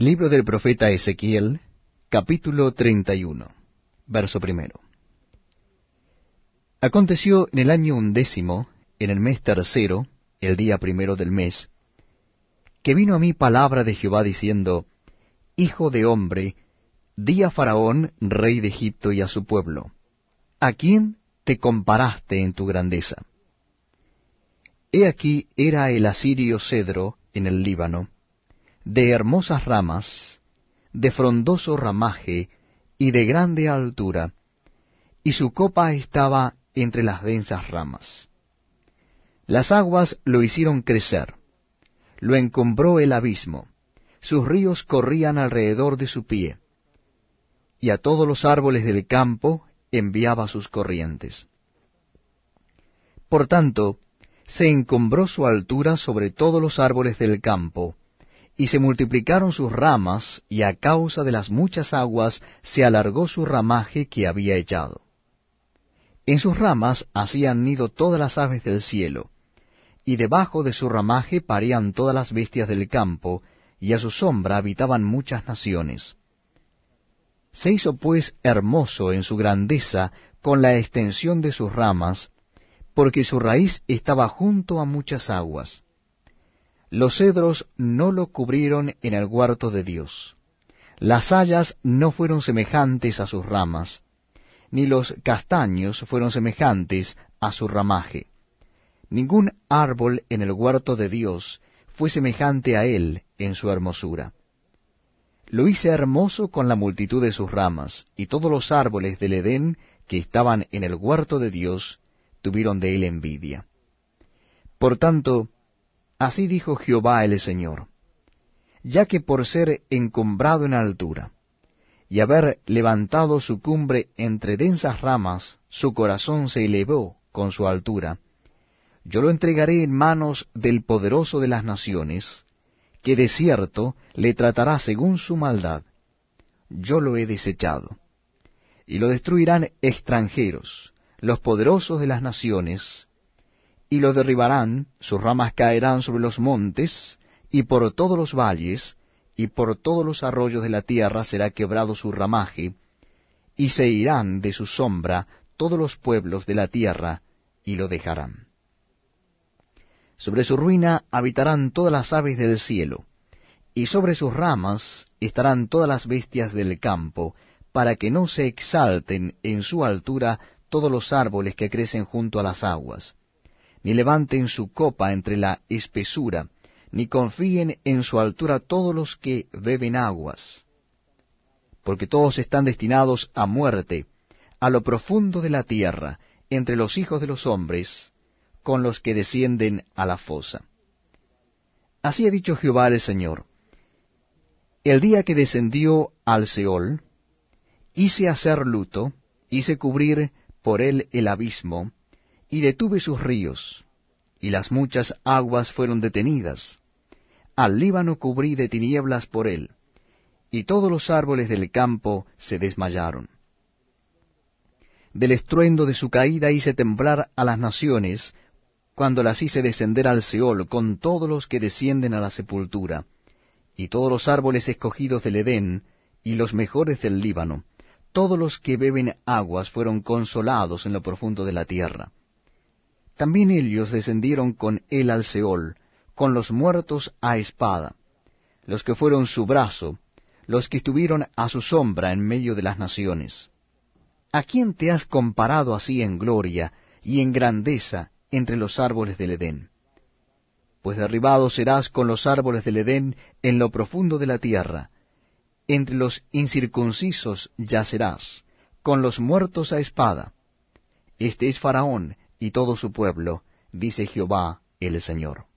Libro del profeta Ezequiel, capítulo 31, verso primero. Aconteció en el año 11, en el mes tercero, el día primero del mes, que vino a mí palabra de Jehová diciendo: Hijo de hombre, di a Faraón, rey de Egipto, y a su pueblo: ¿A quién te comparaste en tu grandeza? He aquí era el asirio cedro en el Líbano, de hermosas ramas, de frondoso ramaje y de grande altura, y su copa estaba entre las densas ramas. Las aguas lo hicieron crecer, lo encumbró el abismo, sus ríos corrían alrededor de su pie, y a todos los árboles del campo enviaba sus corrientes. Por tanto, se encumbró su altura sobre todos los árboles del campo, y se multiplicaron sus ramas, y a causa de las muchas aguas se alargó su ramaje que había echado. En sus ramas hacían nido todas las aves del cielo, y debajo de su ramaje parían todas las bestias del campo, y a su sombra habitaban muchas naciones. Se hizo pues hermoso en su grandeza con la extensión de sus ramas, porque su raíz estaba junto a muchas aguas. Los cedros no lo cubrieron en el huerto de Dios. Las hayas no fueron semejantes a sus ramas, ni los castaños fueron semejantes a su ramaje. Ningún árbol en el huerto de Dios fue semejante a él en su hermosura. Lo hice hermoso con la multitud de sus ramas, y todos los árboles del Edén que estaban en el huerto de Dios tuvieron de él envidia. Por tanto, así dijo Jehová el Señor: ya que por ser encumbrado en altura, y haber levantado su cumbre entre densas ramas, su corazón se elevó con su altura, yo lo entregaré en manos del poderoso de las naciones, que de cierto le tratará según su maldad. Yo lo he desechado. Y lo destruirán extranjeros, los poderosos de las naciones, y lo derribarán, sus ramas caerán sobre los montes, y por todos los valles, y por todos los arroyos de la tierra será quebrado su ramaje, y se irán de su sombra todos los pueblos de la tierra, y lo dejarán. Sobre su ruina habitarán todas las aves del cielo, y sobre sus ramas estarán todas las bestias del campo, para que no se exalten en su altura todos los árboles que crecen junto a las aguas, ni levanten su copa entre la espesura, ni confíen en su altura todos los que beben aguas, porque todos están destinados a muerte, a lo profundo de la tierra, entre los hijos de los hombres, con los que descienden a la fosa. Así ha dicho Jehová el Señor: el día que descendió al Seol, hice hacer luto, hice cubrir por él el abismo, y detuve sus ríos, y las muchas aguas fueron detenidas. Al Líbano cubrí de tinieblas por él, y todos los árboles del campo se desmayaron. Del estruendo de su caída hice temblar a las naciones, cuando las hice descender al Seol con todos los que descienden a la sepultura, y todos los árboles escogidos del Edén, y los mejores del Líbano, todos los que beben aguas fueron consolados en lo profundo de la tierra. También ellos descendieron con él al Seol, con los muertos a espada, los que fueron su brazo, los que estuvieron a su sombra en medio de las naciones. ¿A quién te has comparado así en gloria y en grandeza entre los árboles del Edén? Pues derribado serás con los árboles del Edén en lo profundo de la tierra. Entre los incircuncisos yacerás, con los muertos a espada. Este es Faraón y todo su pueblo, dice Jehová el Señor.